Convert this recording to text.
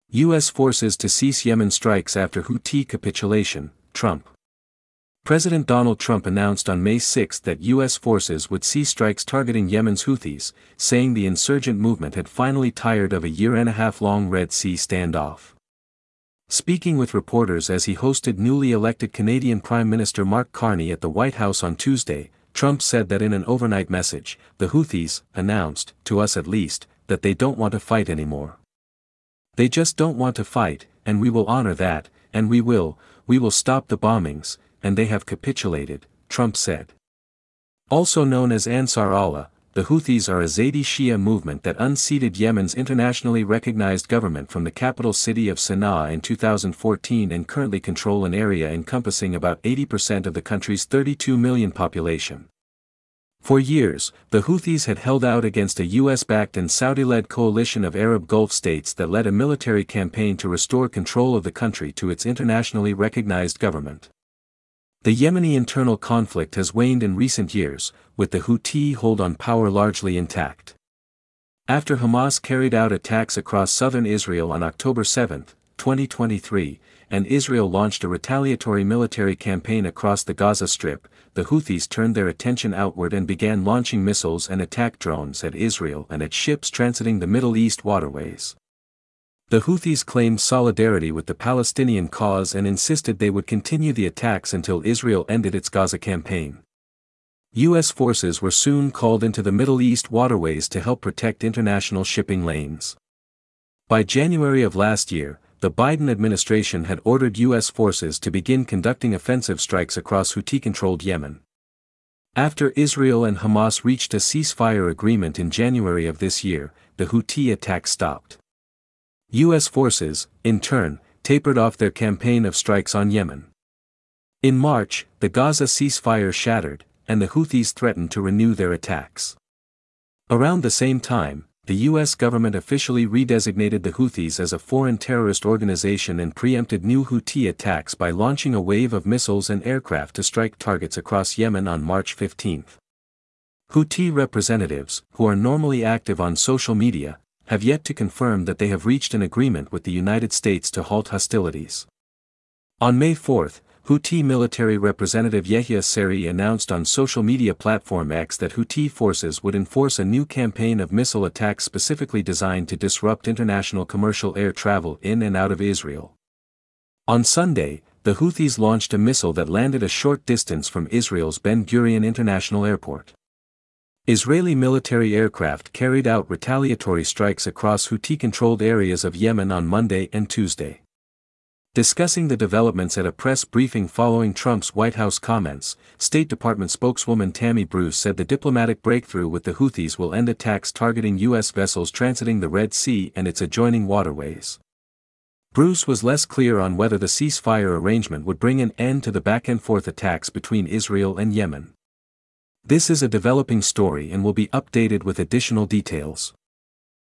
U.S. forces to cease Yemen strikes after Houthi capitulation, Trump. President Donald Trump announced on May 6 that U.S. forces would cease strikes targeting Yemen's Houthis, saying the insurgent movement had finally tired of a year-and-a-half-long Red Sea standoff. Speaking with reporters as he hosted newly elected Canadian Prime Minister Mark Carney at the White House on Tuesday, Trump said that in an overnight message, the Houthis announced, to us at least, that they don't want to fight anymore. They just don't want to fight, and we will honor that, and we will stop the bombings, and they have capitulated, Trump said. Also known as Ansar Allah, the Houthis are a Zaidi Shia movement that unseated Yemen's internationally recognized government from the capital city of Sana'a in 2014 and currently control an area encompassing about 80% of the country's 32 million population. For years, the Houthis had held out against a US-backed and Saudi-led coalition of Arab Gulf states that led a military campaign to restore control of the country to its internationally recognized government. The Yemeni internal conflict has waned in recent years, with the Houthi hold on power largely intact. After Hamas carried out attacks across southern Israel on October 7, 2023, and Israel launched a retaliatory military campaign across the Gaza Strip, the Houthis turned their attention outward and began launching missiles and attack drones at Israel and at ships transiting the Middle East waterways. The Houthis claimed solidarity with the Palestinian cause and insisted they would continue the attacks until Israel ended its Gaza campaign. U.S. forces were soon called into the Middle East waterways to help protect international shipping lanes. By January of last year, the Biden administration had ordered U.S. forces to begin conducting offensive strikes across Houthi-controlled Yemen. After Israel and Hamas reached a ceasefire agreement in January of this year, the Houthi attacks stopped. U.S. forces, in turn, tapered off their campaign of strikes on Yemen. In March, the Gaza ceasefire shattered, and the Houthis threatened to renew their attacks. Around the same time, the U.S. government officially redesignated the Houthis as a foreign terrorist organization and preempted new Houthi attacks by launching a wave of missiles and aircraft to strike targets across Yemen on March 15. Houthi representatives, who are normally active on social media, have yet to confirm that they have reached an agreement with the United States to halt hostilities. On May 4, Houthi military representative Yehia Sari announced on social media platform X that Houthi forces would enforce a new campaign of missile attacks specifically designed to disrupt international commercial air travel in and out of Israel. On Sunday, the Houthis launched a missile that landed a short distance from Israel's Ben Gurion International Airport. Israeli military aircraft carried out retaliatory strikes across Houthi-controlled areas of Yemen on Monday and Tuesday. Discussing the developments at a press briefing following Trump's White House comments, State Department spokeswoman Tammy Bruce said the diplomatic breakthrough with the Houthis will end attacks targeting U.S. vessels transiting the Red Sea and its adjoining waterways. Bruce was less clear on whether the ceasefire arrangement would bring an end to the back-and-forth attacks between Israel and Yemen. This is a developing story and will be updated with additional details.